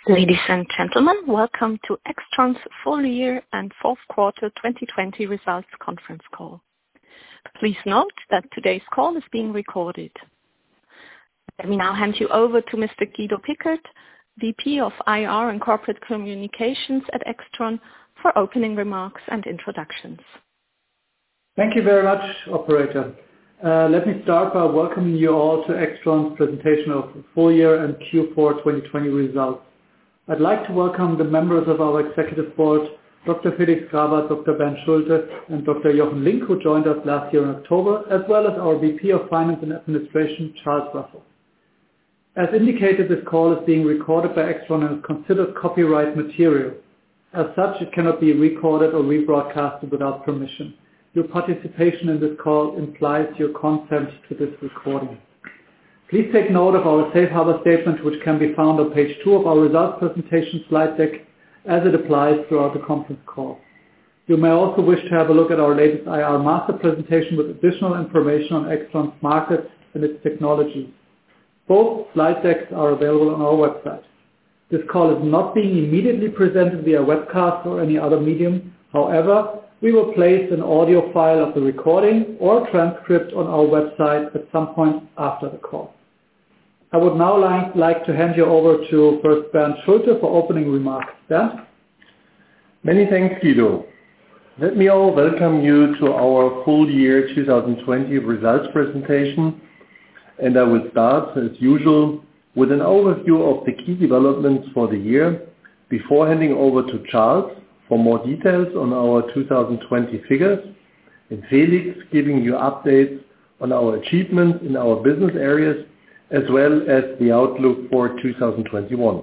Ladies and gentlemen, welcome to AIXTRON's full year and fourth quarter 2020 results conference call. Please note that today's call is being recorded. Let me now hand you over to Mr. Guido Pickert, VP of IR and Corporate Communications at AIXTRON, for opening remarks and introductions. Thank you very much, operator. Let me start by welcoming you all to AIXTRON's presentation of full year and Q4 2020 results. I'd like to welcome the members of our executive board, Dr. Felix Grawert, Dr. Bernd Schulte, and Dr. Jochen Link, who joined us last year in October, as well as our VP of Finance and Administration, Charles Russell. As indicated, this call is being recorded by AIXTRON and is considered copyright material. As such, it cannot be recorded or rebroadcasted without permission. Your participation in this call implies your consent to this recording. Please take note of our safe harbor statement, which can be found on page 2 of our results presentation slide deck, as it applies throughout the conference call. You may also wish to have a look at our latest IR master presentation with additional information on AIXTRON's markets and its technologies. Both slide decks are available on our website. This call is not being immediately presented via webcast or any other medium. However, we will place an audio file of the recording or transcript on our website at some point after the call. I would now like to hand you over to first Bernd Schulte for opening remarks. Bernd? Many thanks, Guido. Let me all welcome you to our full year 2020 results presentation, and I will start, as usual, with an overview of the key developments for the year before handing over to Charles for more details on our 2020 figures, and Felix giving you updates on our achievements in our business areas as well as the outlook for 2021.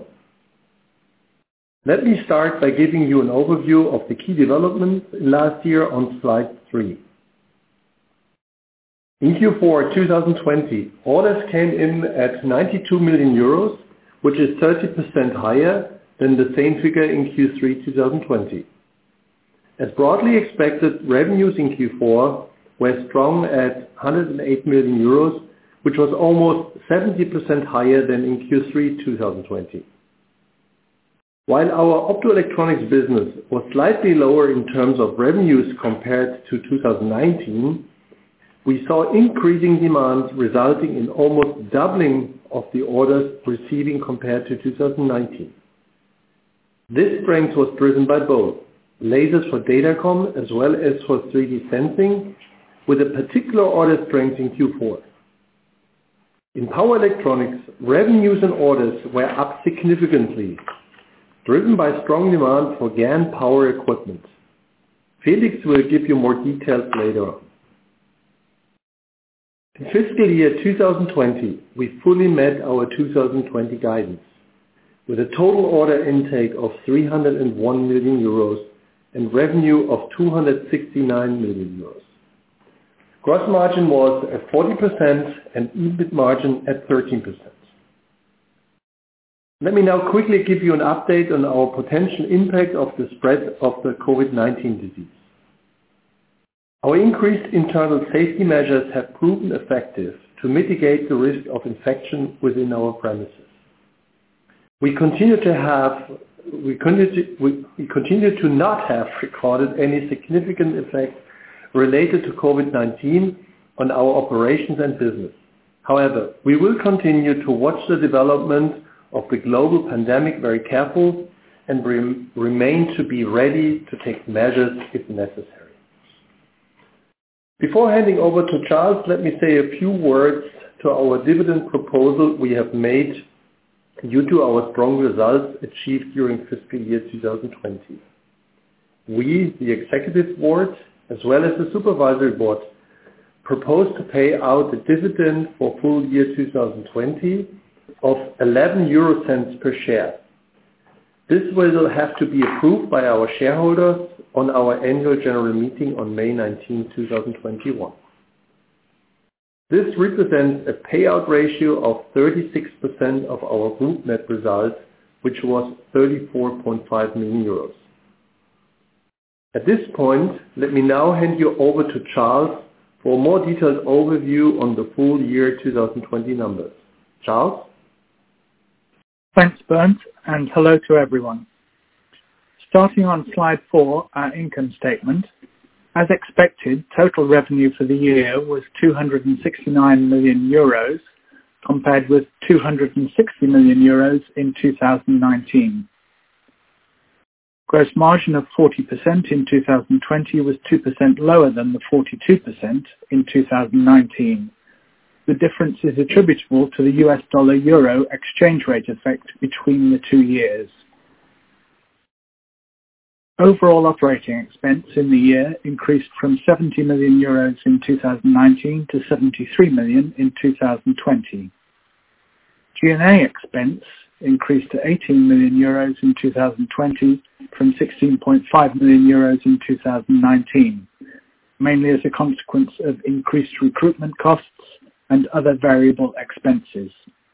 Let me start by giving you an overview of the key developments last year on slide 3. In Q4 2020, orders came in at 92 million euros, which is 30% higher than the same figure in Q3 2020. As broadly expected, revenues in Q4 were strong at 108 million euros, which was almost 70% higher than in Q3 2020. While our optoelectronics business was slightly lower in terms of revenues compared to 2019, we saw increasing demand resulting in almost doubling of the orders receiving compared to 2019. This strength was driven by both lasers for datacom as well as for 3D sensing, with a particular order strength in Q4. In power electronics, revenues and orders were up significantly, driven by strong demand for GaN power equipment. Felix will give you more details later on. In fiscal year 2020, we fully met our 2020 guidance, with a total order intake of 301 million euros and revenue of 269 million euros. Gross margin was at 40% and EBIT margin at 13%. Let me now quickly give you an update on our potential impact of the spread of the COVID-19 disease. Our increased internal safety measures have proven effective to mitigate the risk of infection within our premises. We continue to not have recorded any significant effect related to COVID-19 on our operations and business. However, we will continue to watch the development of the global pandemic very careful and remain to be ready to take measures if necessary. Before handing over to Charles, let me say a few words to our dividend proposal we have made due to our strong results achieved during fiscal year 2020. We, the executive board, as well as the supervisory board, propose to pay out a dividend for full year 2020 of 0.11 per share. This will have to be approved by our shareholders on our annual general meeting on May 19, 2021. This represents a payout ratio of 36% of our group net result, which was 34.5 million euros. At this point, let me now hand you over to Charles for a more detailed overview on the full year 2020 numbers. Charles? Thanks, Bernd, and hello to everyone. Starting on slide 4, our income statement. As expected, total revenue for the year was 269 million euros, compared with 260 million euros in 2019. Gross margin of 40% in 2020 was 2% lower than the 42% in 2019. The difference is attributable to the US dollar-euro exchange rate effect between the 2 years. Overall operating expense in the year increased from 70 million euros in 2019 to 73 million in 2020. G&A expense increased to 18 million euros in 2020 from 16.5 million euros in 2019, mainly as a consequence of increased recruitment costs and other variable expenses.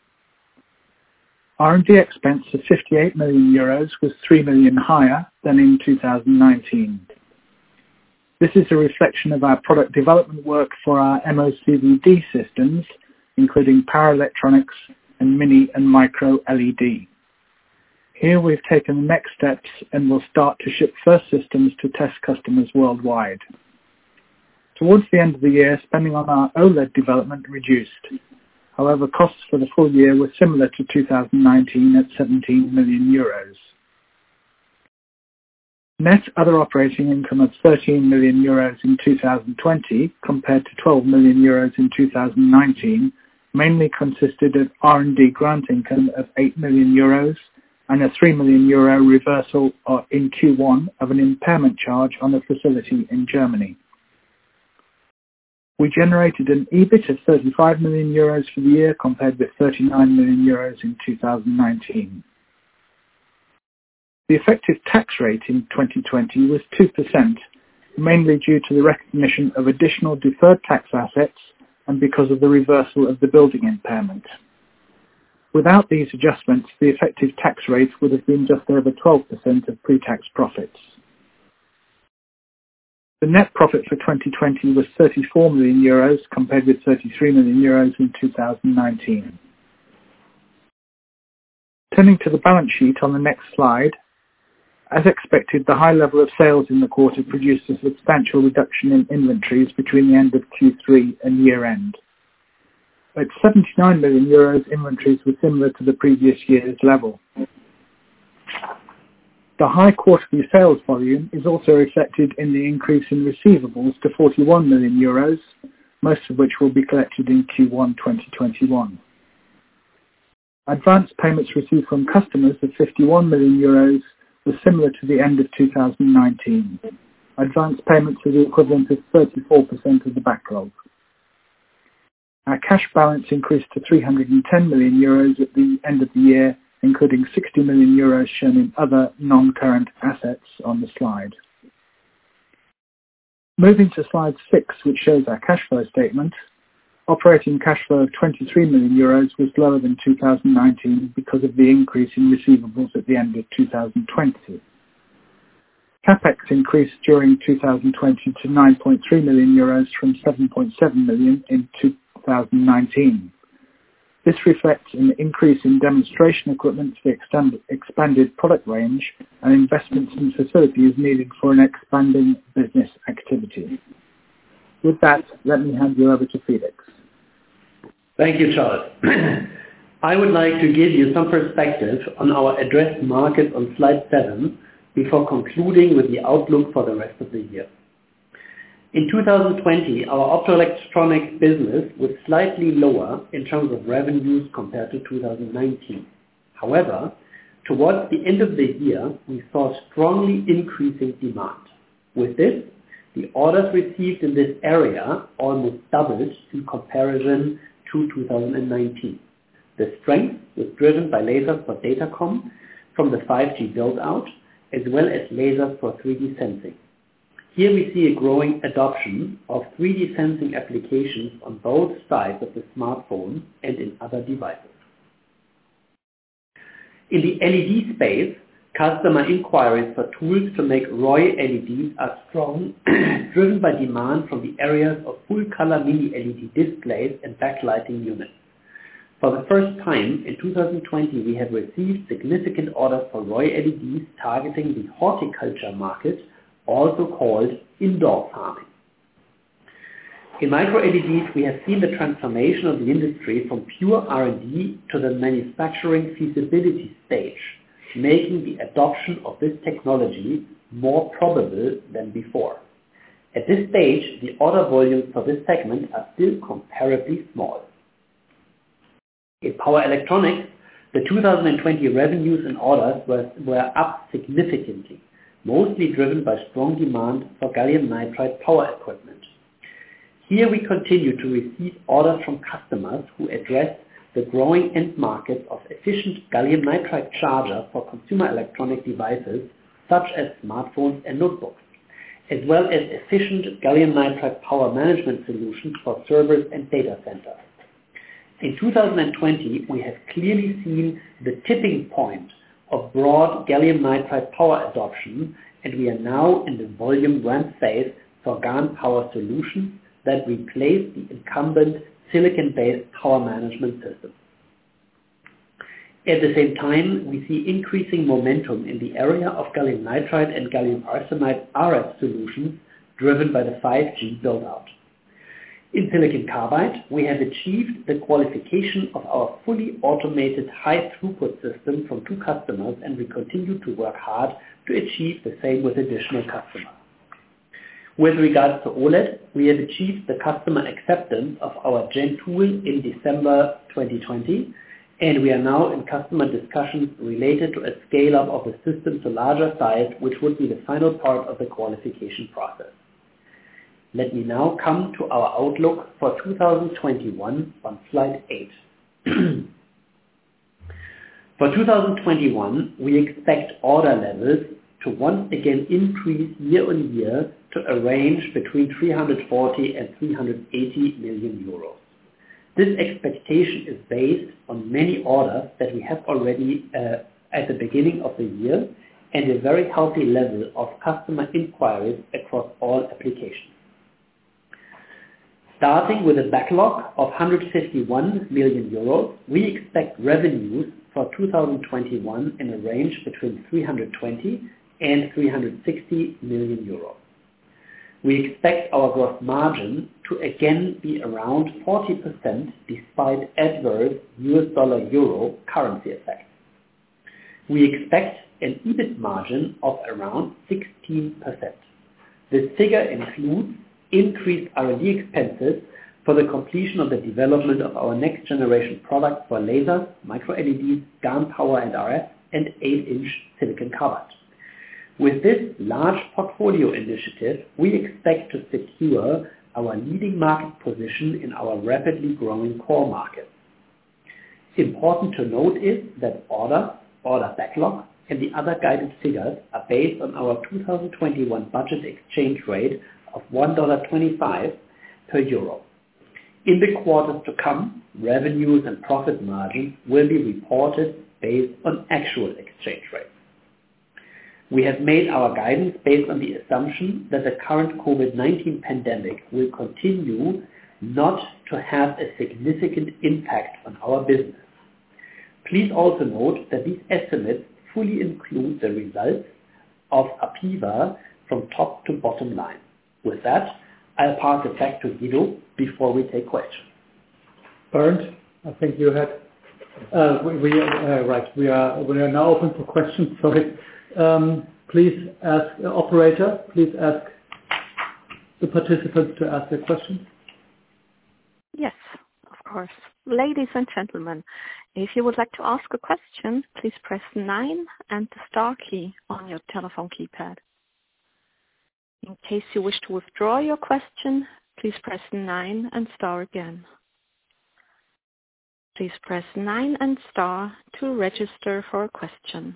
R&D expense of 58 million euros was 3 million higher than in 2019. This is a reflection of our product development work for our MOCVD systems, including power electronics and mini and micro LED. Here we've taken the next steps and will start to ship first systems to test customers worldwide. Towards the end of the year, spending on our OLED development reduced. However, costs for the full year were similar to 2019 at 17 million euros. Net other operating income of 13 million euros in 2020 compared to 12 million euros in 2019 mainly consisted of R&D grant income of 8 million euros and a 3 million euro reversal in Q1 of an impairment charge on a facility in Germany. We generated an EBIT of 35 million euros for the year compared with 39 million euros in 2019. The effective tax rate in 2020 was 2%, mainly due to the recognition of additional deferred tax assets and because of the reversal of the building impairment. Without these adjustments, the effective tax rate would have been just over 12% of pre-tax profits. The net profit for 2020 was 34 million euros compared with 33 million euros in 2019. Turning to the balance sheet on the next slide, as expected, the high level of sales in the quarter produced a substantial reduction in inventories between the end of Q3 and year-end. At 79 million euros, inventories were similar to the previous year's level. The high quarterly sales volume is also reflected in the increase in receivables to 41 million euros, most of which will be collected in Q1 2021. Advance payments received from customers of 51 million euros was similar to the end of 2019. Advance payments are the equivalent of 34% of the backlog. Our cash balance increased to 310 million euros at the end of the year, including 60 million euros shown in other non-current assets on the slide. Moving to slide 6, which shows our cash flow statement, operating cash flow of 23 million euros was lower than 2019 because of the increase in receivables at the end of 2020. CapEx increased during 2020 to 9.3 million euros from 7.7 million in 2019. This reflects an increase in demonstration equipment for the expanded product range and investments in facilities needed for an expanding business activity. With that, let me hand you over to Felix. Thank you, Charles. I would like to give you some perspective on our addressed market on slide 7 before concluding with the outlook for the rest of the year. In 2020, our optoelectronics business was slightly lower in terms of revenues compared to 2019. However, towards the end of the year, we saw strongly increasing demand. With this, the orders received in this area almost doubled in comparison to 2019. The strength was driven by lasers for datacom from the 5G build-out, as well as lasers for 3D sensing. Here we see a growing adoption of 3D sensing applications on both sides of the smartphone and in other devices. In the LED space, customer inquiries for tools to make ROY LEDs are strong, driven by demand from the areas of full-color mini LED displays and backlighting units. For the first time in 2020, we have received significant orders for ROY LEDs targeting the horticulture market, also called indoor farming. In micro-LEDs, we have seen the transformation of the industry from pure R&D to the manufacturing feasibility stage, making the adoption of this technology more probable than before. At this stage, the order volumes for this segment are still comparably small. In power electronics, the 2020 revenues and orders were up significantly, mostly driven by strong demand for gallium nitride power equipment. Here we continue to receive orders from customers who address the growing end markets of efficient gallium nitride charger for consumer electronic devices such as smartphones and notebooks, as well as efficient gallium nitride power management solutions for servers and data centers. In 2020, we have clearly seen the tipping point of broad gallium nitride power adoption, and we are now in the volume ramp phase for GaN power solutions that replace the incumbent silicon-based power management system. At the same time, we see increasing momentum in the area of gallium nitride and gallium arsenide RF solutions driven by the 5G build-out. In silicon carbide, we have achieved the qualification of our fully automated high-throughput system from 2 customers, and we continue to work hard to achieve the same with additional customers. With regards to OLED, we have achieved the customer acceptance of our Gen tool in December 2020, and we are now in customer discussions related to a scale-up of the system to larger size, which would be the final part of the qualification process. Let me now come to our outlook for 2021 on slide 8. For 2021, we expect order levels to once again increase year on year to a range between 340 and 380 million euros. This expectation is based on many orders that we have already at the beginning of the year and a very healthy level of customer inquiries across all applications. Starting with a backlog of 151 million euros, we expect revenues for 2021 in a range between 320 and 360 million euros. We expect our gross margin to again be around 40% despite adverse US dollar-euro currency effects. We expect an EBIT margin of around 16%. This figure includes increased R&D expenses for the completion of the development of our next generation products for lasers, micro-LEDs, GaN power and RF, and 8-inch silicon carbide. With this large portfolio initiative, we expect to secure our leading market position in our rapidly growing core markets. Important to note is that order backlog, and the other guided figures are based on our 2021 budget exchange rate of $1.25 per euro. In the quarters to come, revenues and profit margins will be reported based on actual exchange rates. We have made our guidance based on the assumption that the current COVID-19 pandemic will continue not to have a significant impact on our business. Please also note that these estimates fully include the results of APEVA from top to bottom line. With that, I'll pass it back to Guido before we take questions. Bernd, I think you had. We are now open for questions. Sorry. Please ask operator. Please ask the participants to ask their questions. Yes, of course. Ladies and gentlemen, if you would like to ask a question, please press 9 and the star key on your telephone keypad. In case you wish to withdraw your question, please press 9 and star again. Please press 9 and star to register for a question.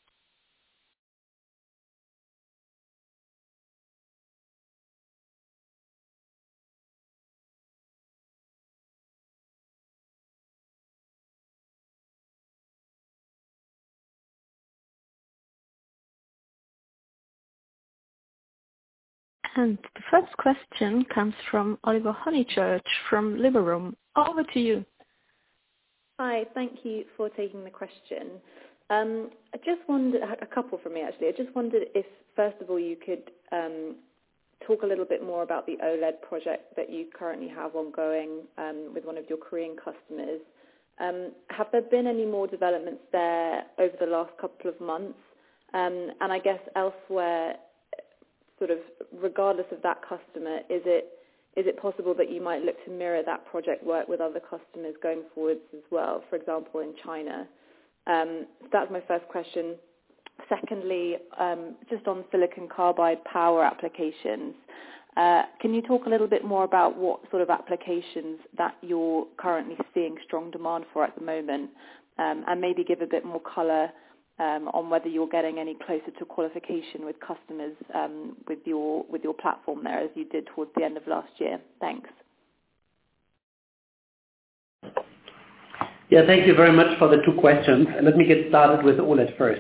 And the first question comes from Oliver Honeychurch from Liberum. Over to you. Hi, thank you for taking the question. I just wondered, a couple from me actually. I just wondered if, first of all, you could talk a little bit more about the OLED project that you currently have ongoing with one of your Korean customers. Have there been any more developments there over the last couple of months? And I guess elsewhere, sort of regardless of that customer, is it possible that you might look to mirror that project work with other customers going forwards as well, for example, in China? That's my first question. Secondly, just on silicon carbide power applications, can you talk a little bit more about what sort of applications that you're currently seeing strong demand for at the moment, and maybe give a bit more colour on whether you're getting any closer to qualification with customers with your platform there, as you did towards the end of last year? Thanks. Yeah, thank you very much for the two questions. Let me get started with OLED first.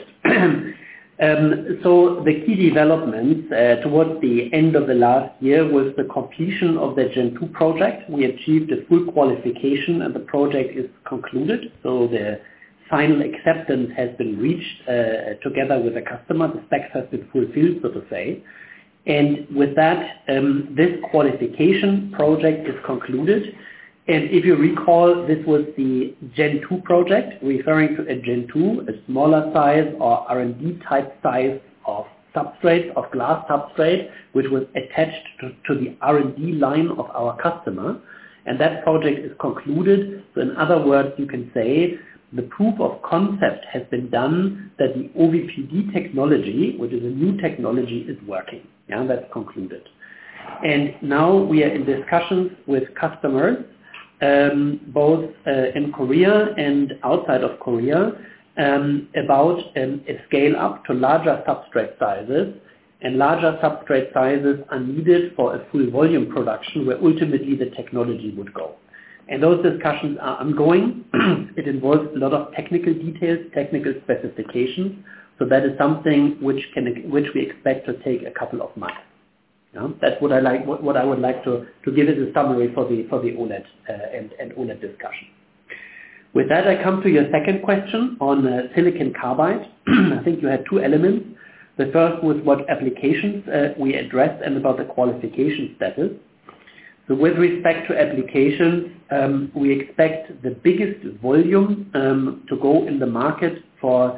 So the key developments towards the end of the last year was the completion of the Gen 2 project. We achieved a full qualification and the project is concluded. So the final acceptance has been reached together with the customer. The specs have been fulfilled, so to say. And with that, this qualification project is concluded. And if you recall, this was the Gen 2 project, referring to a Gen 2, a smaller size or R&D type size of substrate, of glass substrate, which was attached to the R&D line of our customer. And that project is concluded. So in other words, you can say the proof of concept has been done that the OVPD technology, which is a new technology, is working. Yeah, that's concluded. And now we are in discussions with customers, both in Korea and outside of Korea, about a scale up to larger substrate sizes. And larger substrate sizes are needed for a full volume production where ultimately the technology would go. And those discussions are ongoing. It involves a lot of technical details, technical specifications. So that is something which we expect to take a couple of months. Yeah? That's what I would like to give as a summary for the OLED and OLED discussion. With that, I come to your second question on silicon carbide. I think you had two elements. The first was what applications we addressed and about the qualification status. So with respect to applications, we expect the biggest volume to go in the market for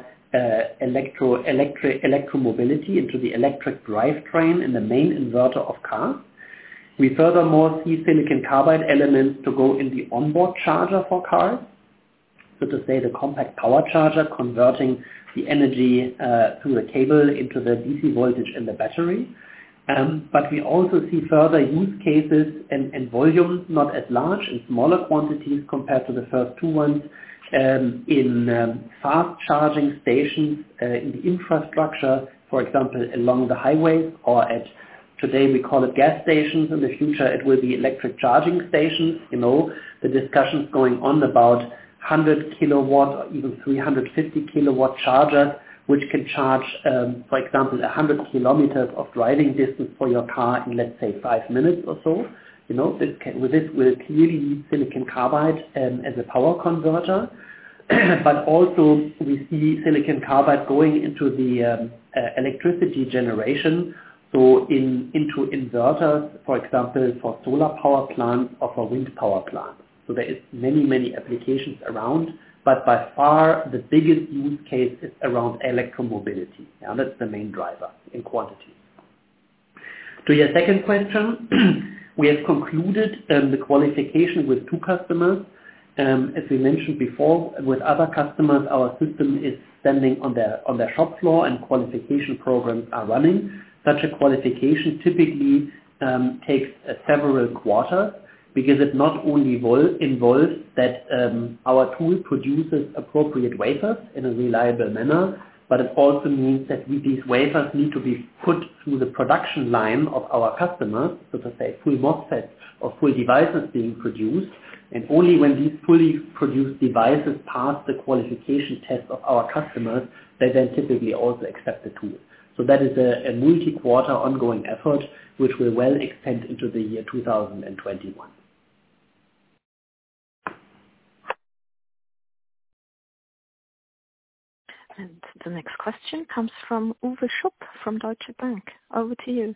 electromobility into the electric drivetrain in the main inverter of cars. We furthermore see silicon carbide elements to go in the onboard charger for cars, so to say the compact power charger converting the energy through the cable into the DC voltage in the battery. But we also see further use cases and volumes not as large, in smaller quantities compared to the first two ones, in fast charging stations, in the infrastructure, for example, along the highways, or at, today we call it gas stations, in the future it will be electric charging stations. You know, the discussions going on about 100 kilowatt or even 350 kilowatt chargers, which can charge, for example, 100 kilometers of driving distance for your car in, let's say, 5 minutes or so. You know, this will clearly need silicon carbide as a power converter. But also we see silicon carbide going into the electricity generation, so into inverters, for example, for solar power plants or for wind power plants. So there is many applications around, but by far the biggest use case is around electromobility. Yeah, that's the main driver in quantity. To your second question, we have concluded the qualification with two customers. As we mentioned before, with other customers, our system is standing on their shop floor and qualification programs are running. Such a qualification typically takes several quarters, because it not only involves that our tool produces appropriate wafers in a reliable manner, but it also means that these wafers need to be put through the production line of our customers, so to say full MOSFETs or full devices being produced, and only when these fully produced devices pass the qualification test of our customers, they then typically also accept the tool. So that is a multi-quarter ongoing effort, which will well extend into the year 2021. And the next question comes from Uwe Schupp from Deutsche Bank. Over to you.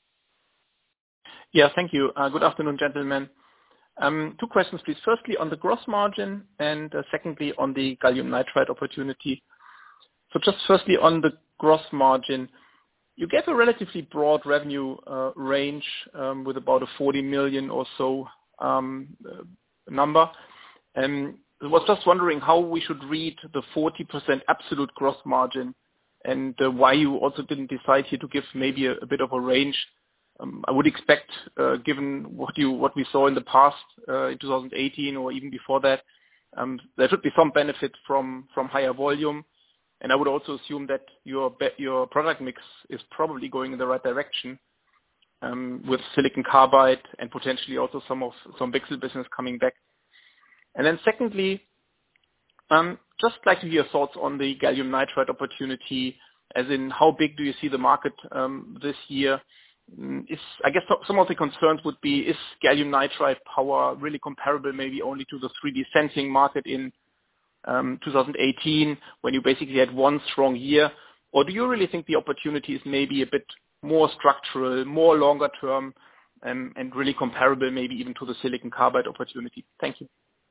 Yeah, thank you. Good afternoon, gentlemen. Two questions, please. Firstly, on the gross margin, and secondly, on the gallium nitride opportunity. So just firstly, on the gross margin, you gave a relatively broad revenue range with about a 40 million or so number. I was just wondering how we should read the 40% absolute gross margin, and why you also didn't decide here to give maybe a bit of a range. I would expect, given what we saw in the past, in 2018 or even before that, there should be some benefit from higher volume. And I would also assume that your product mix is probably going in the right direction, with silicon carbide and potentially also some VCSEL business coming back. And then secondly, just like to hear your thoughts on the gallium nitride opportunity, as in how big do you see the market this year? I guess some of the concerns would be, is gallium nitride power really comparable maybe only to the 3D sensing market in 2018, when you basically had one strong year? Or do you really think the opportunity is maybe a bit more structural, more longer term, and really comparable maybe even to the silicon carbide opportunity? Thank you.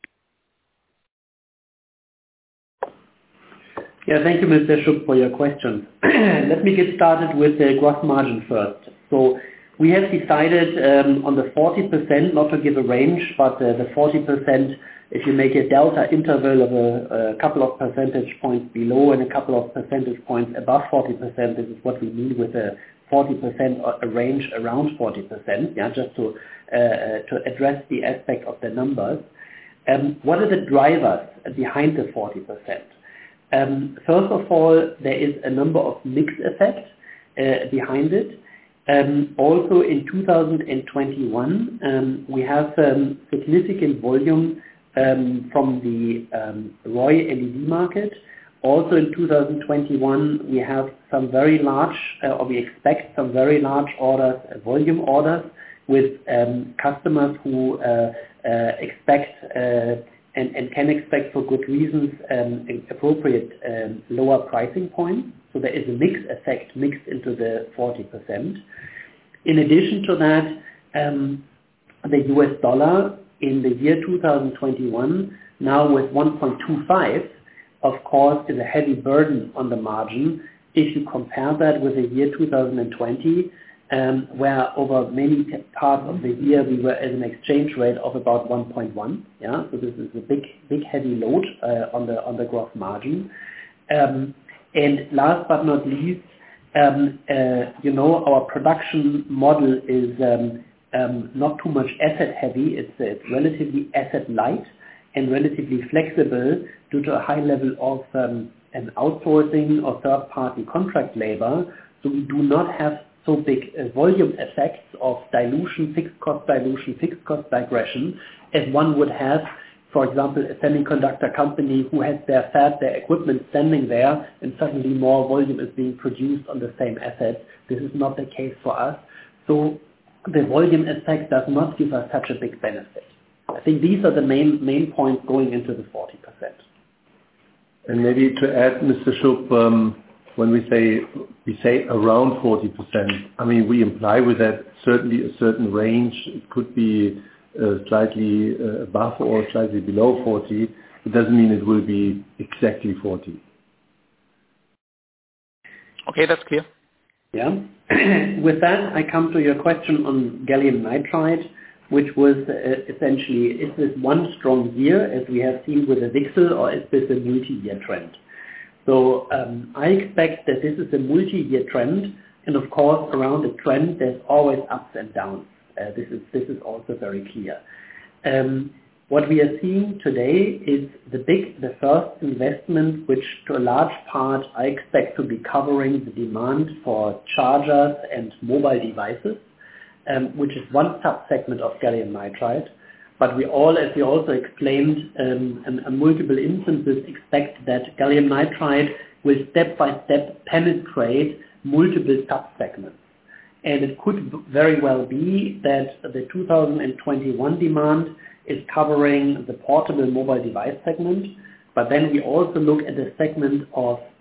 Yeah, thank you, Mr. Schupp, for your question. Let me get started with the gross margin first. So we have decided on the 40%, not to give a range, but the 40%, if you make a delta interval of a couple of percentage points below and a couple of percentage points above 40%, this is what we mean with a 40% or a range around 40%, yeah, just to address the aspect of the numbers. What are the drivers behind the 40%? First of all, there is a number of mix effects behind it. Also in 2021, we have significant volume from the ROY LED market. Also in 2021, we have some very large, or we expect some very large orders, volume orders, with customers who expect and can expect for good reasons appropriate lower pricing points. So there is a mix effect mixed into the 40%. In addition to that, the US dollar in the year 2021, now with 1.25, of course, is a heavy burden on the margin. If you compare that with the year 2020, where over many parts of the year we were at an exchange rate of about 1.1. Yeah, so this is a big heavy load on the gross margin. And last but not least, our production model is not too much asset heavy. It's relatively asset light and relatively flexible due to a high level of an outsourcing or third-party contract labor. So we do not have so big volume effects of dilution, fixed cost digression, as one would have, for example, a semiconductor company who has their fab, their equipment standing there, and suddenly more volume is being produced on the same asset. This is not the case for us. So the volume effect does not give us such a big benefit. I think these are the main points going into the 40%. And maybe to add, Mr. Schupp, when we say around 40%, I mean, we imply with that certainly a certain range. It could be slightly above or slightly below 40. It doesn't mean it will be exactly 40. Okay, that's clear. Yeah. With that, I come to your question on gallium nitride, which was essentially, is this one strong year, as we have seen with the VCSEL, or is this a multi-year trend? So I expect that this is a multi-year trend, and of course, around the trend, there's always ups and downs. This is also very clear. What we are seeing today is the first investment, which to a large part I expect to be covering the demand for chargers and mobile devices, which is one sub-segment of gallium nitride. But we all, as we also explained in multiple instances, expect that gallium nitride will step by step penetrate multiple sub-segments. And it could very well be that the 2021 demand is covering the portable mobile device segment, but then we also look at the segment of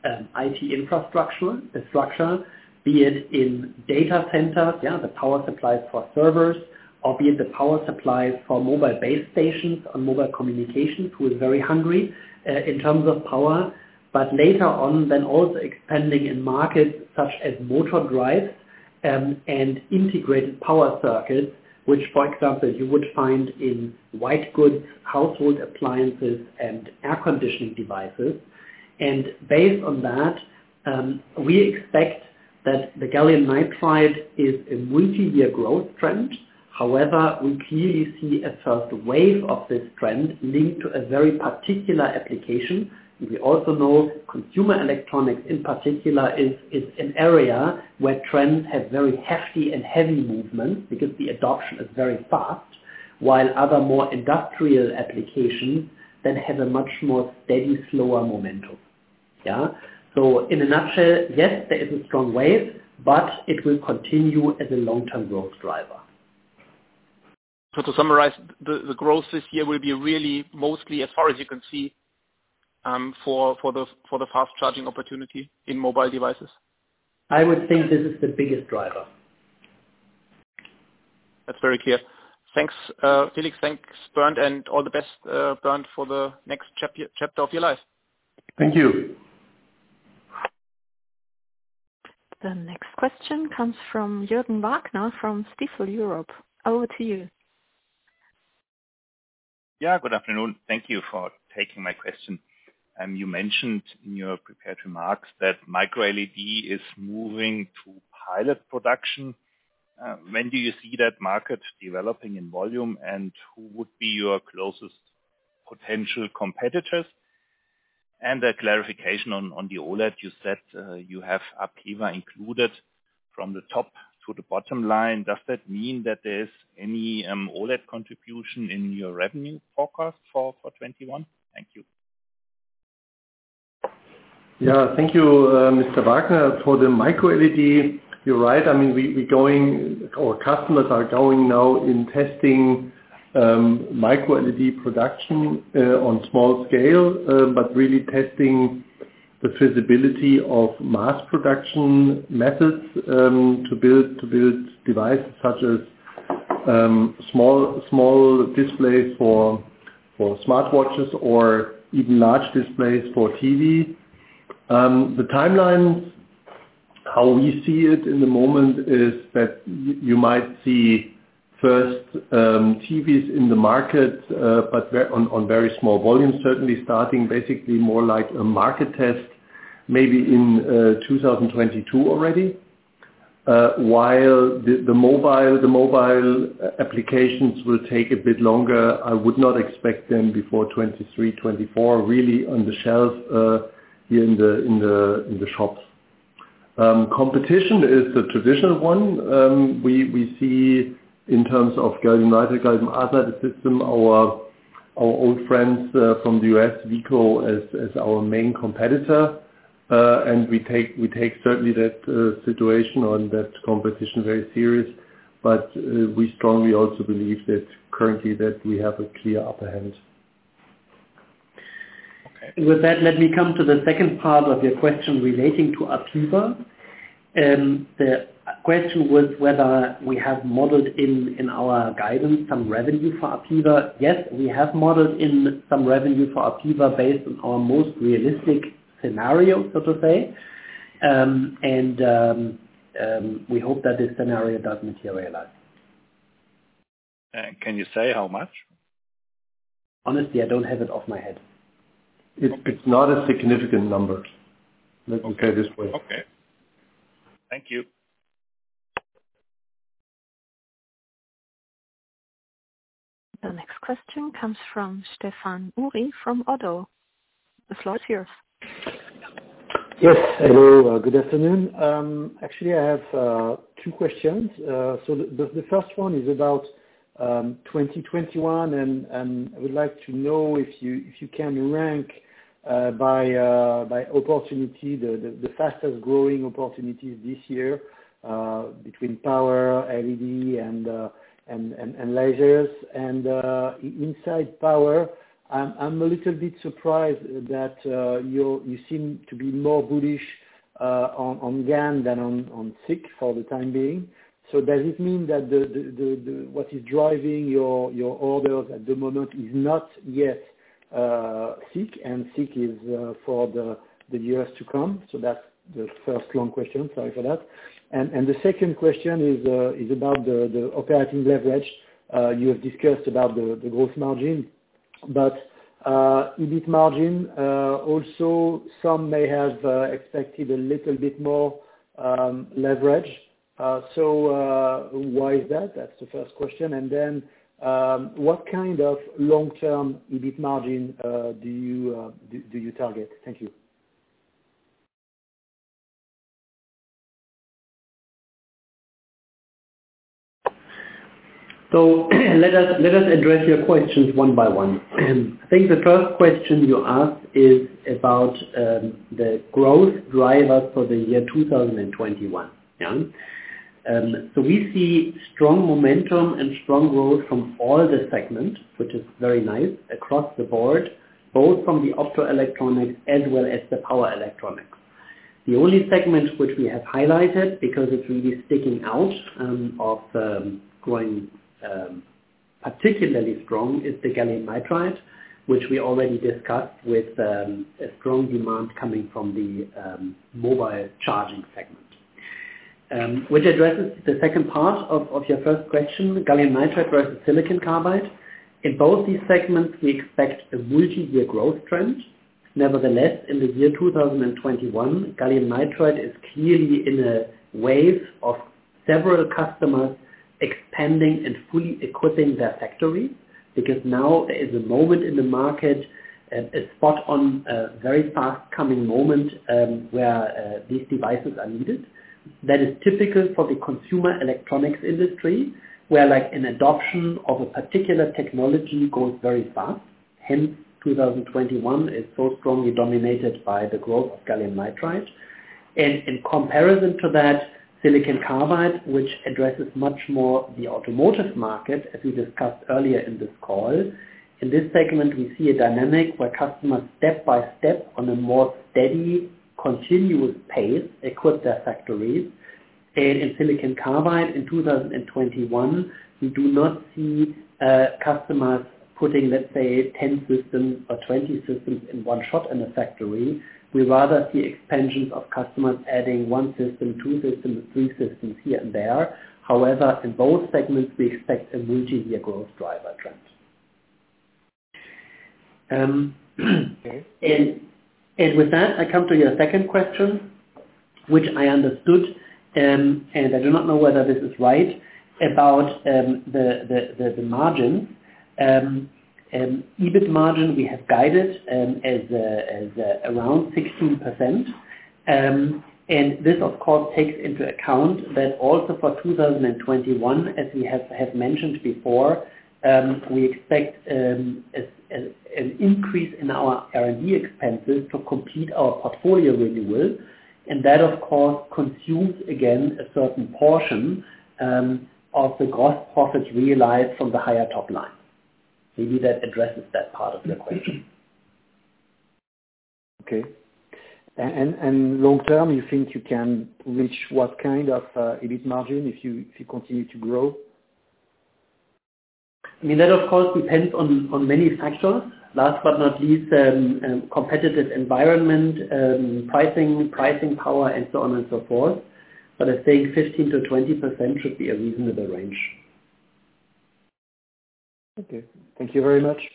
IT infrastructure, be it in data centers, the power supplies for servers, or be it the power supplies for mobile base stations on mobile communications, who is very hungry in terms of power, but later on then also expanding in markets such as motor drives and integrated power circuits, which, for example, you would find in white goods, household appliances, and air conditioning devices. And based on that, we expect that the gallium nitride is a multi-year growth trend. However, we clearly see a first wave of this trend linked to a very particular application. We also know consumer electronics in particular is an area where trends have very hefty and heavy movements because the adoption is very fast, while other more industrial applications then have a much more steady, slower momentum. So in a nutshell, yes, there is a strong wave, but it will continue as a long-term growth driver. So to summarize, the growth this year will be really mostly, as far as you can see, for the fast charging opportunity in mobile devices? I would think this is the biggest driver. That's very clear. Thanks, Felix. Thanks, Bernd, and all the best, Bernd, for the next chapter of your life. Thank you. The next question comes from Jürgen Wagner from Stifel Europe. Over to you. Yeah, good afternoon. Thank you for taking my question. You mentioned in your prepared remarks that micro-LED is moving to pilot production. When do you see that market developing in volume, and who would be your closest potential competitors? And a clarification on the OLED, you said you have APEVA included from the top to the bottom line. Does that mean that there's any OLED contribution in your revenue forecast for 21? Thank you. Yeah, thank you, Mr. Wagner. For the micro-LED, you're right. I mean, our customers are going now in testing micro-LED production on small scale, but really testing the feasibility of mass production methods to build devices such as small displays for smartwatches or even large displays for TV. The timeline, how we see it in the moment, is that you might see first TVs in the market, but on very small volumes, certainly starting basically more like a market test, maybe in 2022 already. While the mobile applications will take a bit longer. I would not expect them before 23, 24, really on the shelf here in the shops. Competition is the traditional one. We see in terms of gallium nitride, gallium arsenide system, our old friends from the US, Vico, as our main competitor, and we take certainly that situation on that competition very serious. But we strongly also believe that currently that we have a clear upper hand. Okay. With that, let me come to the second part of your question relating to APEVA. The question was whether we have modeled in our guidance some revenue for APEVA. Yes, we have modeled in some revenue for APEVA based on our most realistic scenario, so to say. We hope that this scenario does materialize. Can you say how much? Honestly, I don't have it off my head. It's not a significant number. Let's say this way. Okay. Thank you. The next question comes from Stefan Uri from Oddo. The floor is yours. Yes, hello, good afternoon. Actually, I have two questions. So the first one is about 2021, and I would like to know if you can rank by opportunity the fastest growing opportunities this year between power, LED, and lasers. And inside power, I'm a little bit surprised that you seem to be more bullish on GaN than on SiC for the time being. So does it mean that the what is driving your orders at the moment is not yet SiC, and SiC is for the years to come? So that's the first long question. Sorry for that. And the second question is about the operating leverage. You have discussed about the gross margin, but EBIT margin also some may have expected a little bit more leverage. So why is that? That's the first question. And then what kind of long-term EBIT margin do you target? Thank you. So let us address your questions one by one. I think the first question you asked is about the growth drivers for the year 2021. Yeah? So we see strong momentum and strong growth from all the segments, which is very nice, across the board, both from the optoelectronics as well as the power electronics. The only segment which we have highlighted, because it's really sticking out of growing particularly strong, is the gallium nitride, which we already discussed with a strong demand coming from the mobile charging segment. Which addresses the second part of your first question, gallium nitride versus silicon carbide. In both these segments, we expect a multi-year growth trend. Nevertheless, in the year 2021, gallium nitride is clearly in a wave of several customers expanding and fully equipping their factories, because now there is a moment in the market, a spot on a very fast coming moment where these devices are needed. That is typical for the consumer electronics industry, where like an adoption of a particular technology goes very fast. Hence, 2021 is so strongly dominated by the growth of gallium nitride. And in comparison to that, silicon carbide, which addresses much more the automotive market, as we discussed earlier in this call. In this segment, we see a dynamic where customers step by step on a more steady, continuous pace equip their factories. And in silicon carbide in 2021, we do not see customers putting, let's say, 10 systems or 20 systems in one shot in a factory. We rather see expansions of customers adding one system, two systems, three systems here and there. However, in both segments, we expect a multi-year growth driver trend. And with that, I come to your second question, which I understood, and I do not know whether this is right, about the margin. EBIT margin we have guided as around 16%. And this, of course, takes into account that also for 2021, as we have mentioned before, we expect an increase in our R&D expenses to complete our portfolio renewal, and that, of course, consumes again a certain portion of the gross profits realized from the higher top line. Maybe that addresses that part of your question. Okay. And long term, you think you can reach what kind of EBIT margin if you continue to grow? I mean, that of course depends on many factors. Last but not least, competitive environment, pricing power, and so on and so forth. But I think 15 to 20% should be a reasonable range. Okay. Thank you very much.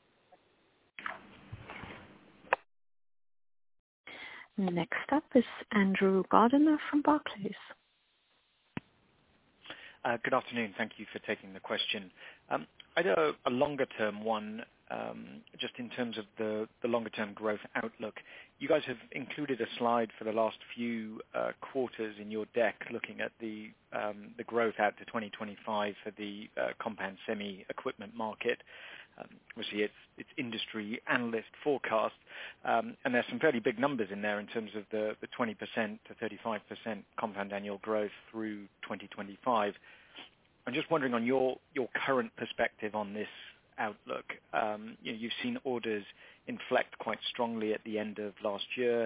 Next up is Andrew Gardiner from Barclays. Good afternoon. Thank you for taking the question. I had a longer-term one, just in terms of the longer-term growth outlook. You guys have included a slide for the last few quarters in your deck looking at the growth out to 2025 for the compound semi equipment market. Obviously, it's industry analyst forecast, and there's some fairly big numbers in there in terms of the 20% to 35% compound annual growth through 2025. I'm just wondering on your current perspective on this outlook. You've seen orders inflect quite strongly at the end of last year.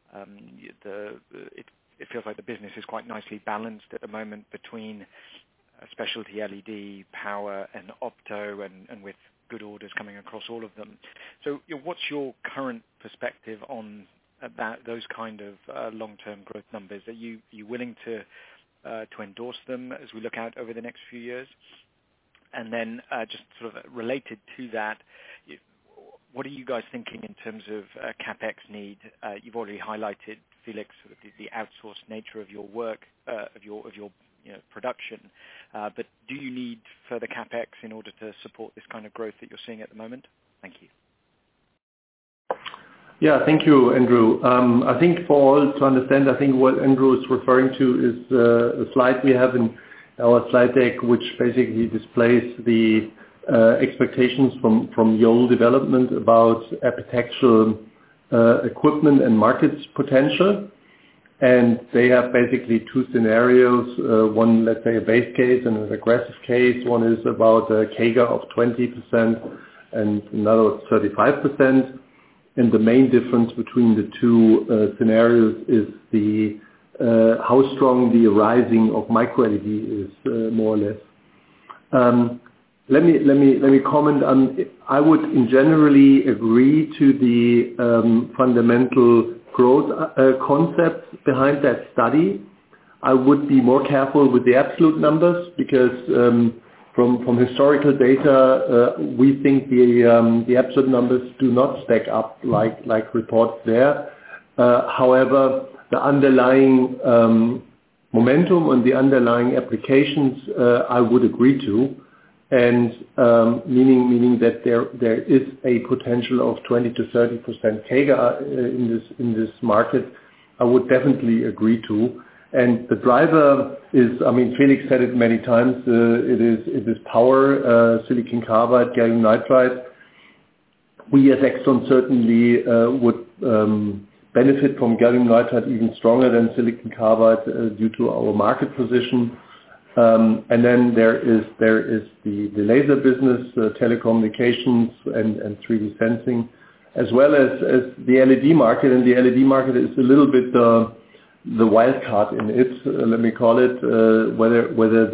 It feels like the business is quite nicely balanced at the moment between specialty LED, power, and opto, and with good orders coming across all of them. So, what's your current perspective on those kind of long-term growth numbers? Are you willing to endorse them as we look out over the next few years? And then just sort of related to that, what are you guys thinking in terms of capex need? You've already highlighted, Felix, sort of the outsourced nature of your work, of your production. But do you need further capex in order to support this kind of growth that you're seeing at the moment? Thank you. Yeah, thank you, Andrew. I think for all to understand, I think what Andrew is referring to is a slide we have in our slide deck, which basically displays the expectations from Yole Development about epitaxial equipment and markets potential. And they have basically two scenarios, one, let's say, a base case and an aggressive case. One is about a CAGR of 20% and another 35%. And the main difference between the two scenarios is the how strong the rising of micro LED is, more or less. Let me comment on. I would in generally agree to the fundamental growth concepts behind that study. I would be more careful with the absolute numbers because from historical data, we think the absolute numbers do not stack up like reports there. However, the underlying momentum and the underlying applications I would agree to, and meaning that there is a potential of 20 to 30% CAGR in this market, I would definitely agree to. And the driver is, Felix said it many times, it is power, silicon carbide, gallium nitride. We as AIXTRON certainly would benefit from gallium nitride even stronger than silicon carbide due to our market position. And then there is the laser business, telecommunications and 3D sensing, as well as the LED market. And the LED market is a little bit the wild card in it, let me call it, whether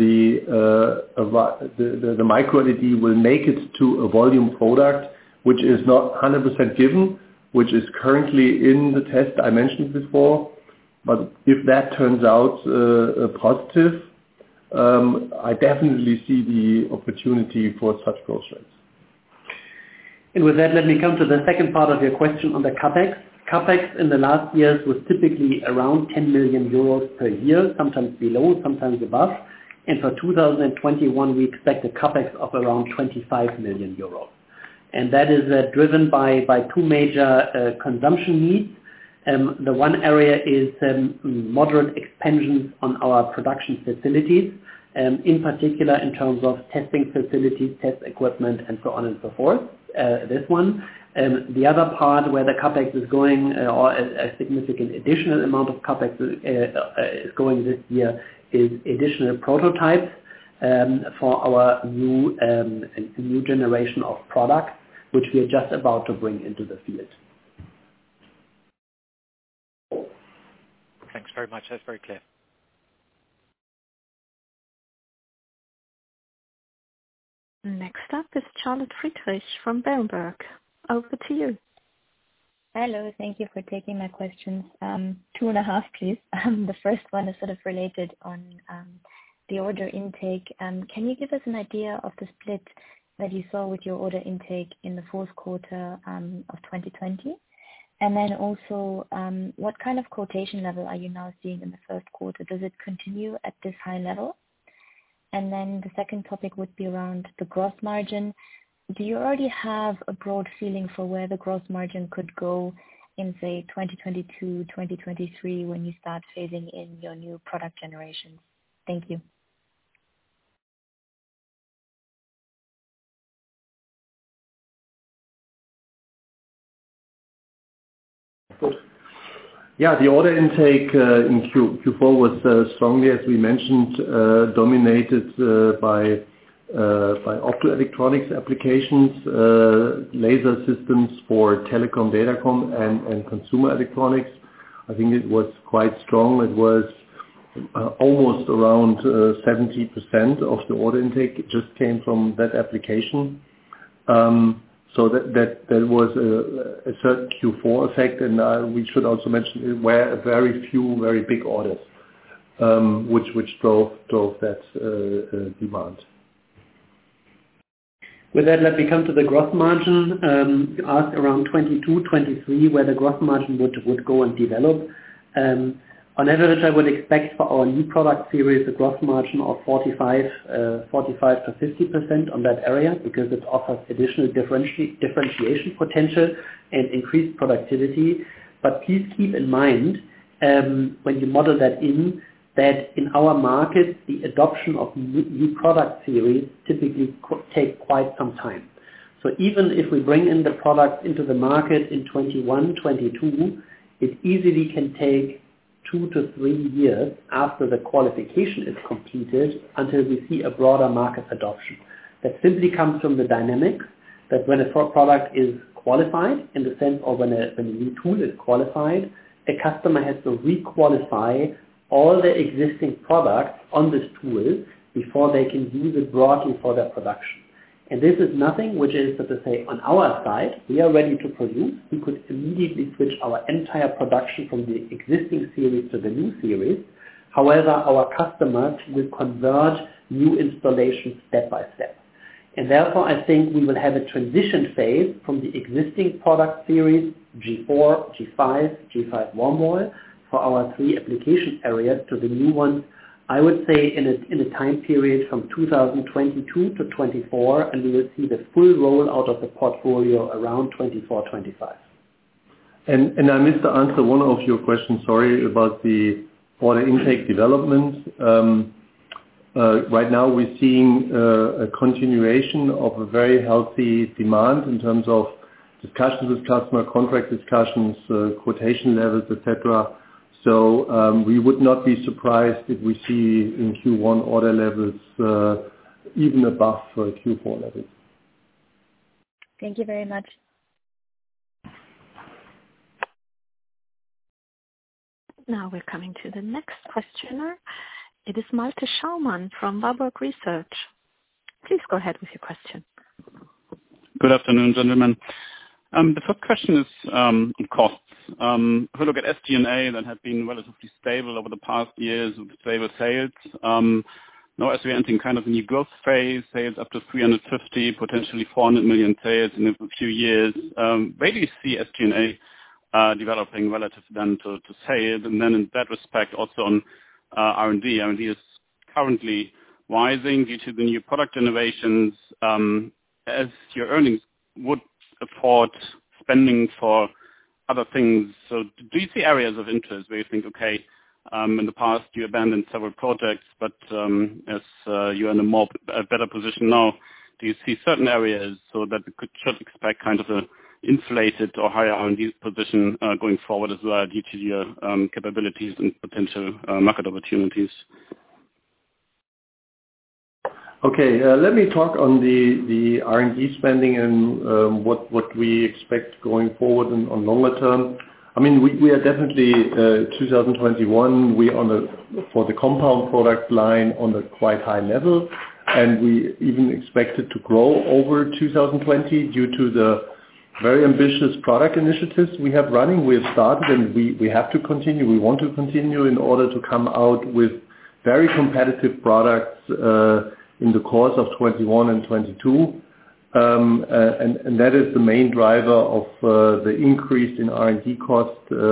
the micro LED will make it to a volume product, which is not 100% given, which is currently in the test I mentioned before. But if that turns out positive, I definitely see the opportunity for such growth rates. And with that, let me come to the second part of your question on the CAPEX. CAPEX in the last years was typically around 10 million euros per year, sometimes below, sometimes above. And for 2021, we expect a CAPEX of around 25 million euros. And that is driven by two major consumption needs. The one area is moderate expansions on our production facilities, in particular in terms of testing facilities, test equipment, and so on and so forth. This one. The other part where the CAPEX is going, or a significant additional amount of CAPEX is going this year, is additional prototypes for our new generation of products, which we are just about to bring into the field. Thanks very much. That's very clear. Next up is Charlotte Friedrich from Berenberg. Over to you. Hello, thank you for taking my questions. 2.5, please. The first one is sort of related on the order intake. Can you give us an idea of the split that you saw with your order intake in the fourth quarter of 2020? And then also, what kind of quotation level are you now seeing in the first quarter? Does it continue at this high level? And then the second topic would be around the gross margin. Do you already have a broad feeling for where the gross margin could go in, say, 2022, 2023, when you start phasing in your new product generations? Thank you. Yeah, the order intake in Q4 was strongly, as we mentioned, dominated by optoelectronics applications, laser systems for telecom, datacom, and consumer electronics. I think it was quite strong. It was almost around 70% of the order intake just came from that application. So that was a certain Q4 effect, and we should also mention it were very few, very big orders, which drove that demand. With that, let me come to the gross margin. You asked around 22, 23, where the gross margin would go and develop. On average, I would expect for our new product series a gross margin of 45 to 50% on that area, because it offers additional differentiation potential and increased productivity. But please keep in mind, when you model that in our market, the adoption of new product series typically take quite some time. So even if we bring in the product into the market in 21, 22, it easily can take 2 to 3 years after the qualification is completed until we see a broader market adoption. That simply comes from the dynamic that when a product is qualified, in the sense of when a new tool is qualified, a customer has to re-qualify all the existing products on this tool before they can use it broadly for their production. And this is nothing which is, so to say, on our side. We are ready to produce. We could immediately switch our entire production from the existing series to the new series. However, our customers will convert new installations step by step. And therefore, I think we will have a transition phase from the existing product series, G4, G5, G5 warm wall, for our 3 application areas to the new ones, I would say in a time period from 2022 to 24, and we will see the full rollout of the portfolio around 24-25. And I missed to answer one of your questions, sorry, about the order intake development. Right now we're seeing a continuation of a very healthy demand in terms of discussions with customer, contract discussions, quotation levels, etc. So we would not be surprised if we see in Q1 order levels even above Q4 levels. Thank you very much. Now we're coming to the next questioner. It is Malte Schaumann from Warburg Research. Please go ahead with your question. Good afternoon, gentlemen. The first question is on costs. If we look at SG&A, that had been relatively stable over the past years with stable sales. Now as we're entering kind of a new growth phase, sales up to 350, potentially 400 million sales in a few years, where do you see SG&A developing relative then to sales? And then in that respect also on R&D. R&D is currently rising due to the new product innovations, as your earnings would afford spending for other things. So do you see areas of interest where you think, okay, in the past you abandoned several projects, but as you're in a better position now, do you see certain areas so that we should expect kind of a inflated or higher R&D position going forward as well due to your capabilities and potential market opportunities? Okay, let me talk on the R&D spending and what we expect going forward on longer term. I mean, we are definitely 2021. We for the compound product line on a quite high level, and we even expect it to grow over 2020 due to the very ambitious product initiatives we have running. We have started, and we have to continue. We want to continue in order to come out with very competitive products in the course of 21 and 22. And that is the main driver of the increase in R&D cost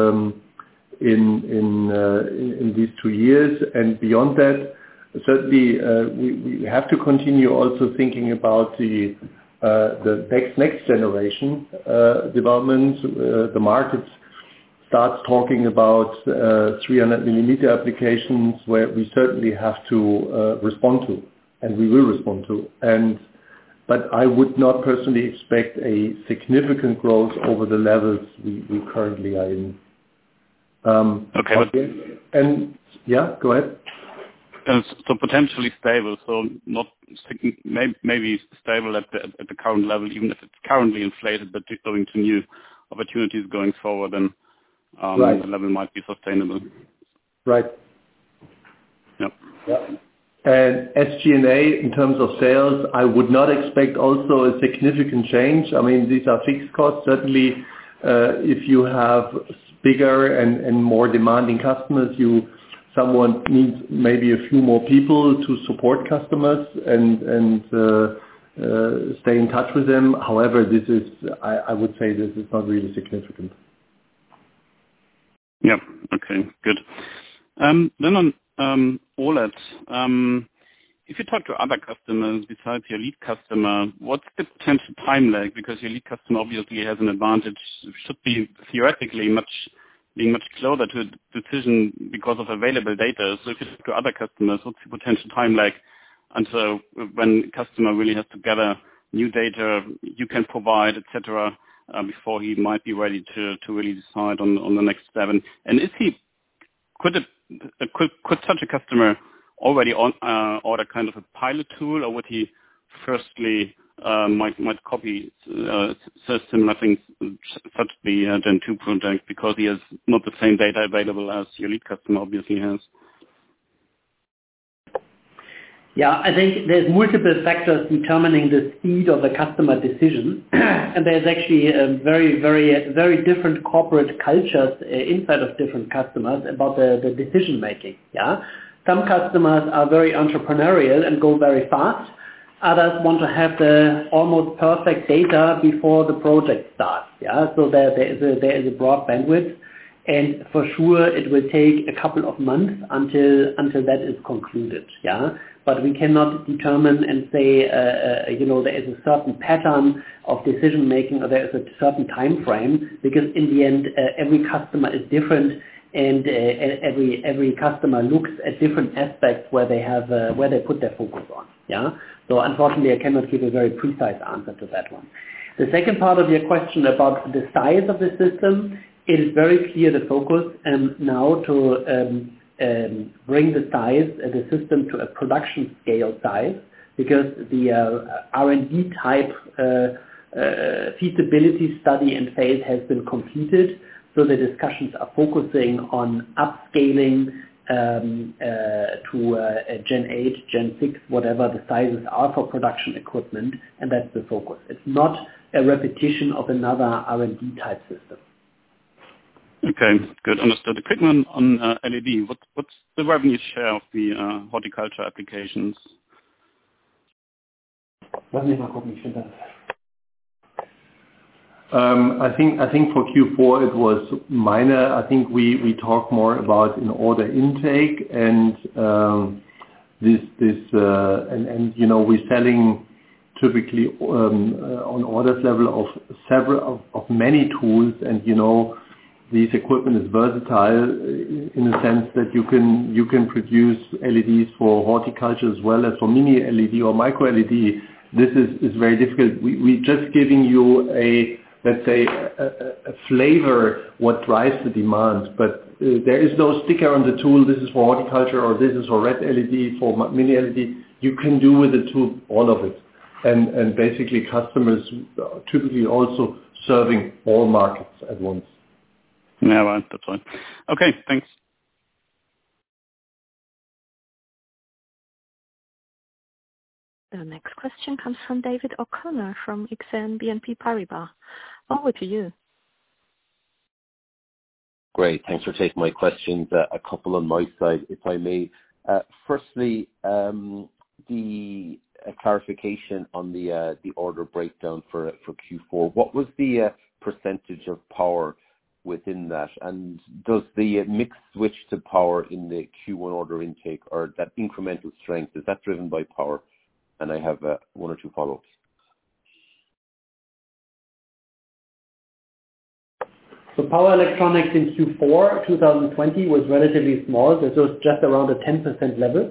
in these 2 years. And beyond that, certainly we have to continue also thinking about the next generation developments. The market starts talking about 300 millimeter applications where we certainly have to respond to, and we will respond to. But I would not personally expect a significant growth over the levels we currently are in. Okay. And yeah, go ahead. So potentially stable, so not maybe stable at the current level, even if it's currently inflated, but going to new opportunities going forward, then Right. the level might be sustainable. Right. Yep. Yeah. And SG&A, in terms of sales, I would not expect also a significant change. I mean, these are fixed costs. Certainly, if you have bigger and more demanding customers, someone needs maybe a few more people to support customers and stay in touch with them. However, this is, I would say this is not really significant. Yeah. Okay, good. Then on OLED, if you talk to other customers besides your lead customer, what's the potential time lag? Because your lead customer obviously has an advantage, should be theoretically being much closer to a decision because of available data. So if you talk to other customers, what's the potential time lag until when customer really has to gather new data you can provide, etc., before he might be ready to really decide on the next step? And could such a customer already order kind of a pilot tool, or would he firstly might copy similar things such the Gen 2 project, because he has not the same data available as your lead customer obviously has? Yeah, I think there's multiple factors determining the speed of a customer decision, and there's actually very different corporate cultures inside of different customers about the decision making. Yeah, some customers are very entrepreneurial and go very fast. Others want to have the almost perfect data before the project starts. Yeah, so there is a broad bandwidth. And for sure, it will take a couple of months until that is concluded. Yeah, but we cannot determine and say, there is a certain pattern of decision making, or there is a certain time frame, because in the end, every customer is different, and every customer looks at different aspects where they put their focus on. Yeah, so unfortunately, I cannot give a very precise answer to that one. The second part of your question about the size of the system. It is very clear the focus now to bring the system to a production scale size, because the R&D type feasibility study and phase has been completed. So the discussions are focusing on upscaling to Gen 8, Gen 6, whatever the sizes are for production equipment, and that's the focus. It's not a repetition of another R&D type system. Okay, good, understood. A quick one on LED. What's the revenue share of the horticulture applications? I think for Q4 it was minor. I think we talk more about in order intake and we're selling typically on orders level of many tools, and this equipment is versatile in the sense that you can produce LEDs for horticulture as well as for mini LED or micro LED. This is very difficult. We just giving you a flavor what drives the demand, but there is no sticker on the tool. This is for horticulture, or this is for red LED, for mini LED. You can do with the tool all of it, and basically customers typically also serving all markets at once. Yeah, right, that's fine. Okay, thanks. The next question comes from David O'Connor from Exane BNP Paribas. Over to you. Great, thanks for taking my questions. A couple on my side, if I may. Firstly, the clarification on the order breakdown for Q4. What was the percentage of power within that, and does the mix switch to power in the Q1 order intake, or that incremental strength, is that driven by power? And I have one or two follow-ups. So power electronics in Q4 2020 was relatively small. This was just around a 10% level.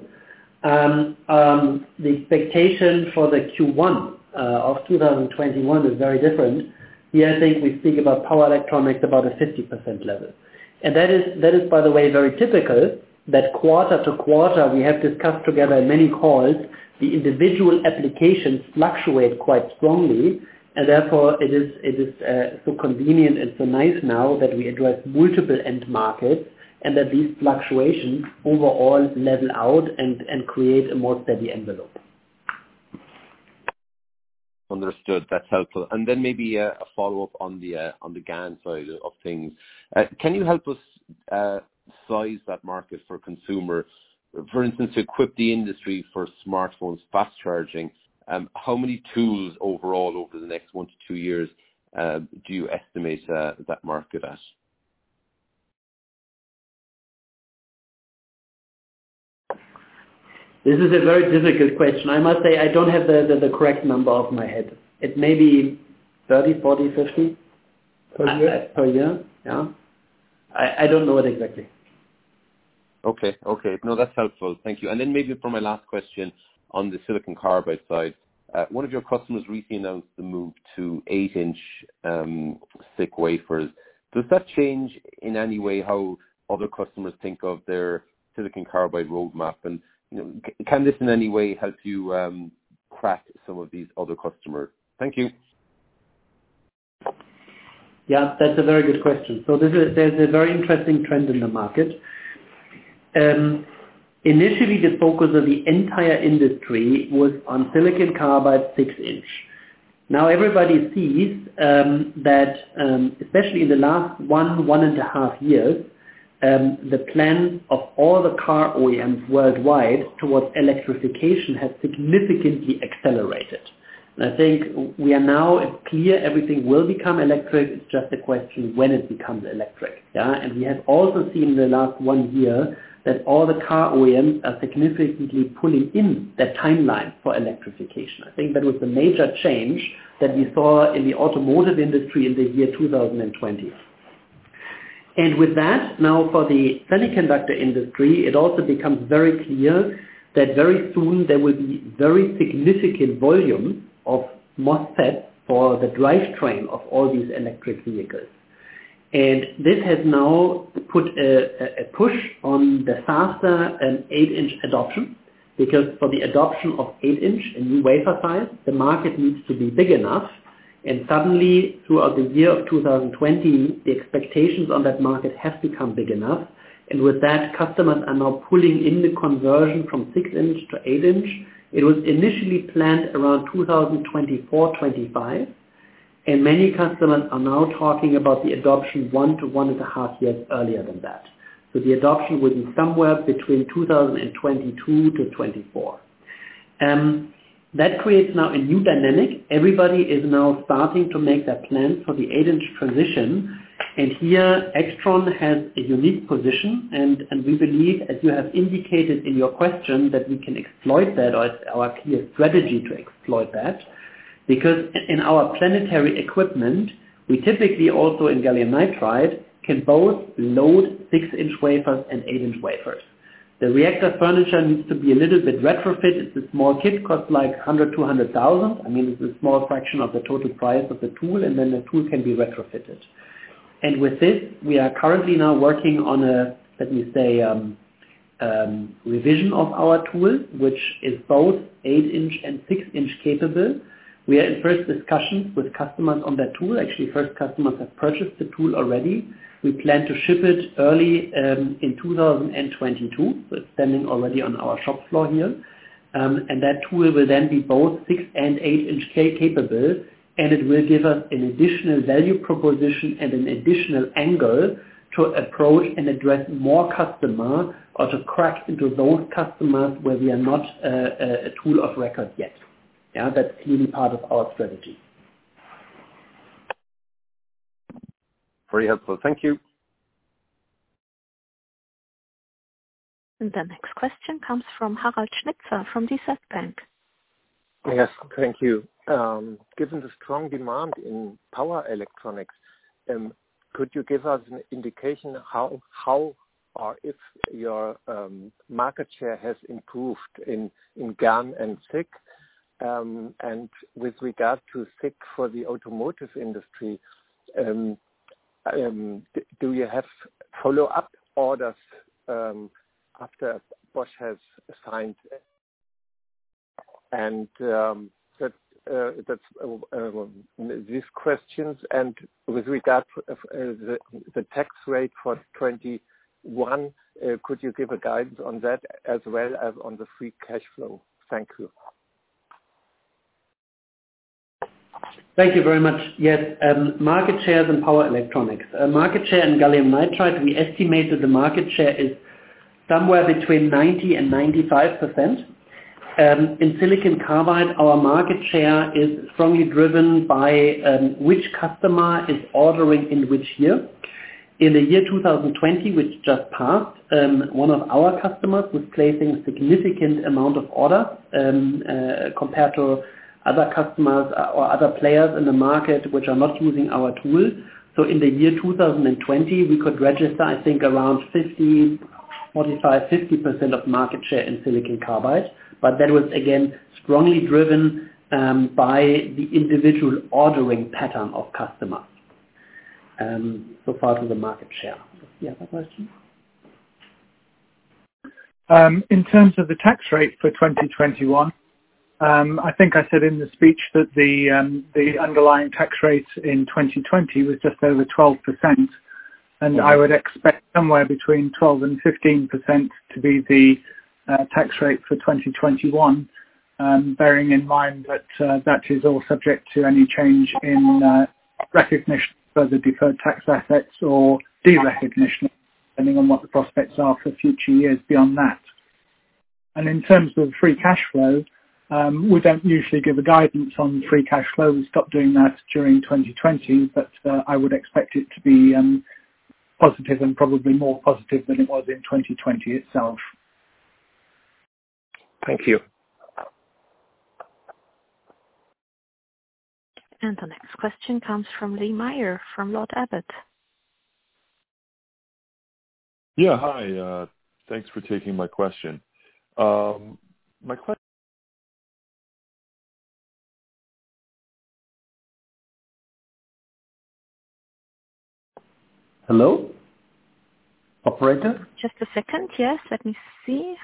The expectation for the Q1 of 2021 is very different. Here I think we speak about power electronics about a 50% level. And that is, by the way, very typical, that quarter to quarter we have discussed together in many calls, the individual applications fluctuate quite strongly, and therefore it is so convenient and so nice now that we address multiple end markets and that these fluctuations overall level out and create a more steady envelope. Understood. That's helpful. And then maybe a follow-up on the GaN side of things. Can you help us size that market for consumer? For instance, to equip the industry for smartphones fast charging, how many tools overall over the next 1 to 2 years do you estimate that market at? This is a very difficult question. I must say I don't have the correct number off my head. It may be 30, 40, 50 per year. Yeah. I don't know it exactly. Okay. No, that's helpful. Thank you. And then maybe for my last question on the silicon carbide side, one of your customers recently announced the move to 8-inch thick wafers. Does that change in any way how other customers think of their silicon carbide roadmap? And can this in any way help you crack some of these other customers? Thank you. Yeah, that's a very good question. So there's a very interesting trend in the market. Initially, the focus of the entire industry was on silicon carbide 6-inch. Now everybody sees that, especially in the last 1.5 years, the plan of all the car OEMs worldwide towards electrification has significantly accelerated. And I think we are now clear everything will become electric. It's just a question when it becomes electric. Yeah? And we have also seen in the last 1 year that all the car OEMs are significantly pulling in their timeline for electrification. I think that was the major change that we saw in the automotive industry in the year 2020. And with that, now for the semiconductor industry, it also becomes very clear that very soon there will be very significant volume of MOSFET for the drivetrain of all these electric vehicles. And this has now put a push on the faster 8-inch adoption, because for the adoption of 8-inch, a new wafer size, the market needs to be big enough. And suddenly, throughout the year of 2020, the expectations on that market have become big enough. And with that, customers are now pulling in the conversion from 6-inch to 8-inch. It was initially planned around 2024-25. And many customers are now talking about the adoption 1 to 1.5 years earlier than that. So the adoption will be somewhere between 2022 to 24. That creates now a new dynamic. Everybody is now starting to make their plans for the 8-inch transition. And here, AIXTRON has a unique position. And we believe, as you have indicated in your question, that we can exploit that, or it's our clear strategy to exploit that. Because in our planetary equipment, we typically also in gallium nitride can both load 6-inch wafers and 8-inch wafers. The reactor furniture needs to be a little bit retrofit. It's a small kit, costs like 100, 200,000. I mean, it's a small fraction of the total price of the tool, and then the tool can be retrofitted. And with this, we are currently now working on a, let me say, revision of our tool, which is both 8-inch and 6-inch capable. We are in first discussions with customers on that tool. Actually, first customers have purchased the tool already. We plan to ship it early in 2022, so it's standing already on our shop floor here. And that tool will then be both 6 and 8-inch capable, and it will give us an additional value proposition and an additional angle to approach and address more customer, or to crack into those customers where we are not a tool of record yet. Yeah, that's clearly part of our strategy. Very helpful. Thank you. And the next question comes from Harald Schnitzer from DZ Bank. Yes, thank you. Given the strong demand in power electronics, could you give us an indication how or if your market share has improved in GaN and SiC? And with regard to SiC for the automotive industry, do you have follow-up orders after Bosch has signed. And that's these questions. And with regard to the tax rate for 21, could you give a guidance on that as well as on the free cash flow? Thank you. Thank you very much. Yes, market shares in power electronics. Market share in gallium nitride, we estimated the market share is somewhere between 90 and 95%. In silicon carbide, our market share is strongly driven by which customer is ordering in which year. In the year 2020, which just passed, one of our customers was placing significant amount of orders compared to other customers or other players in the market which are not using our tool. So in the year 2020, we could register, I think, around 50% of market share in silicon carbide. But that was, again, strongly driven by the individual ordering pattern of customers. So far to the market share. Do you have a question? In terms of the tax rate for 2021, I think I said in the speech that the underlying tax rate in 2020 was just over 12%, and I would expect somewhere between 12 and 15% to be the tax rate for 2021, bearing in mind that that is all subject to any change in recognition of the deferred tax assets or derecognition, depending on what the prospects are for future years beyond that. And in terms of free cash flow, we don't usually give a guidance on free cash flow. We stopped doing that during 2020, but I would expect it to be positive and probably more positive than it was in 2020 itself. Thank you. And the next question comes from Lee Meyer from Lord Abbett. Yeah, hi. Thanks for taking my question. My question. Hello? Operator? Just a second, yes. Let me see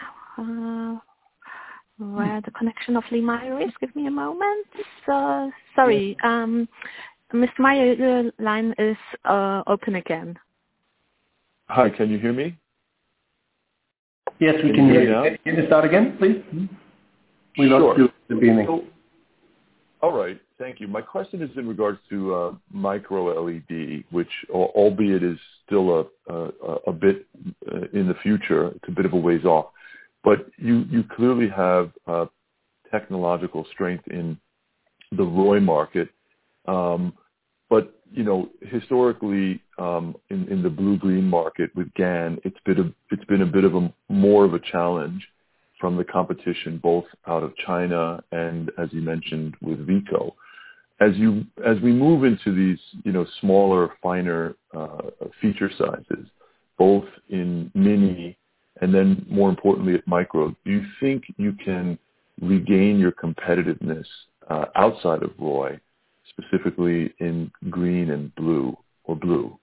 where the connection of Lee Meyer is. Give me a moment. Sorry, Mr. Meyer, your line is open again. Hi, can you hear me? Yes, we can hear you. Can you start again, please? We lost you at the beginning. All right, thank you. My question is in regards to micro LED, which, albeit is still a bit in the future, it's a bit of a ways off, but you clearly have technological strength in the ROY market. But historically, in the blue-green market with GaN, it's been a bit of more of a challenge from the competition, both out of China and, as you mentioned, with Veeco. As we move into these smaller, finer feature sizes, both in mini and then more importantly at micro, do you think you can regain your competitiveness outside of ROY, specifically in green and blue or blue?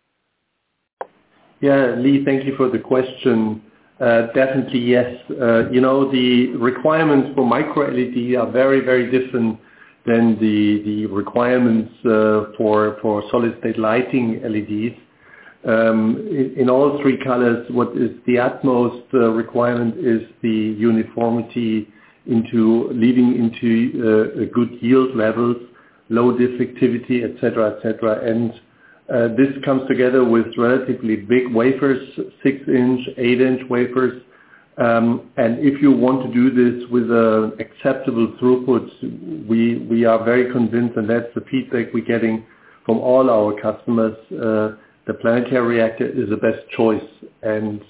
Yeah, Lee, thank you for the question. Definitely, yes. The requirements for micro LED are very, very different than the requirements for solid-state lighting LEDs. In all three colors, what is the utmost requirement is the uniformity leading into a good yield levels, low defectivity, etc., etc. And this comes together with relatively big wafers, 6-inch, 8-inch wafers. And if you want to do this with an acceptable throughput, we are very convinced, and that's the feedback we're getting from all our customers. The planetary reactor is the best choice, and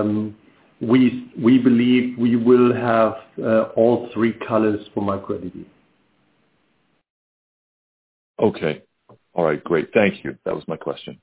we believe we will have all three colors for micro LED. Okay. All right, great. Thank you. That was my question.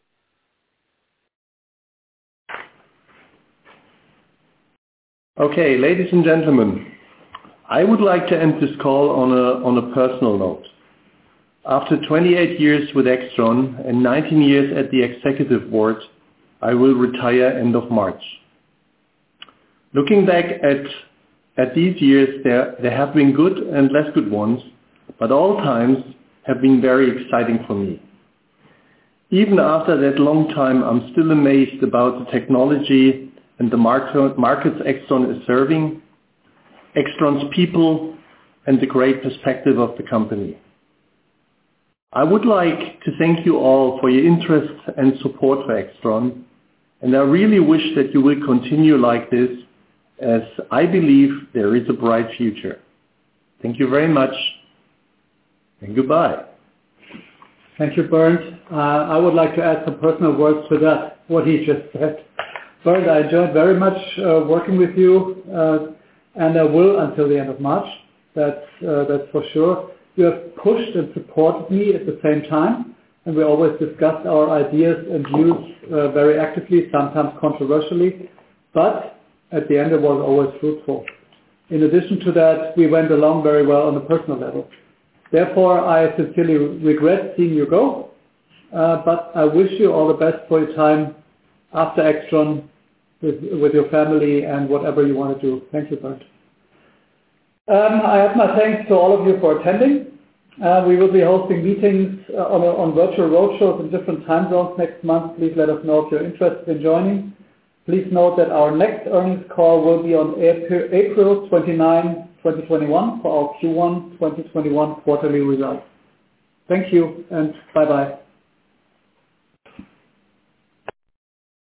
Okay, ladies and gentlemen, I would like to end this call on a personal note. After 28 years with Aixtron and 19 years at the executive board, I will retire end of March. Looking back at these years, there have been good and less good ones, but all times have been very exciting for me. Even after that long time, I'm still amazed about the technology and the markets AIXTRON is serving, AIXTRON's people, and the great perspective of the company. I would like to thank you all for your interest and support for AIXTRON, and I really wish that you will continue like this, as I believe there is a bright future. Thank you very much, and goodbye. Thank you, Bernd. I would like to add some personal words to that, what he just said. Bernd, I enjoyed very much working with you, and I will until the end of March. That's for sure. You have pushed and supported me at the same time, and we always discussed our ideas and views very actively, sometimes controversially, but at the end it was always fruitful. In addition to that, we went along very well on a personal level. Therefore, I sincerely regret seeing you go, but I wish you all the best for your time after AIXTRON with your family and whatever you want to do. Thank you, Bernd. I have my thanks to all of you for attending. We will be hosting meetings on virtual roadshows in different time zones next month. Please let us know if you're interested in joining. Please note that our next earnings call will be on April 29, 2021 for our Q1 2021 quarterly results. Thank you and bye-bye.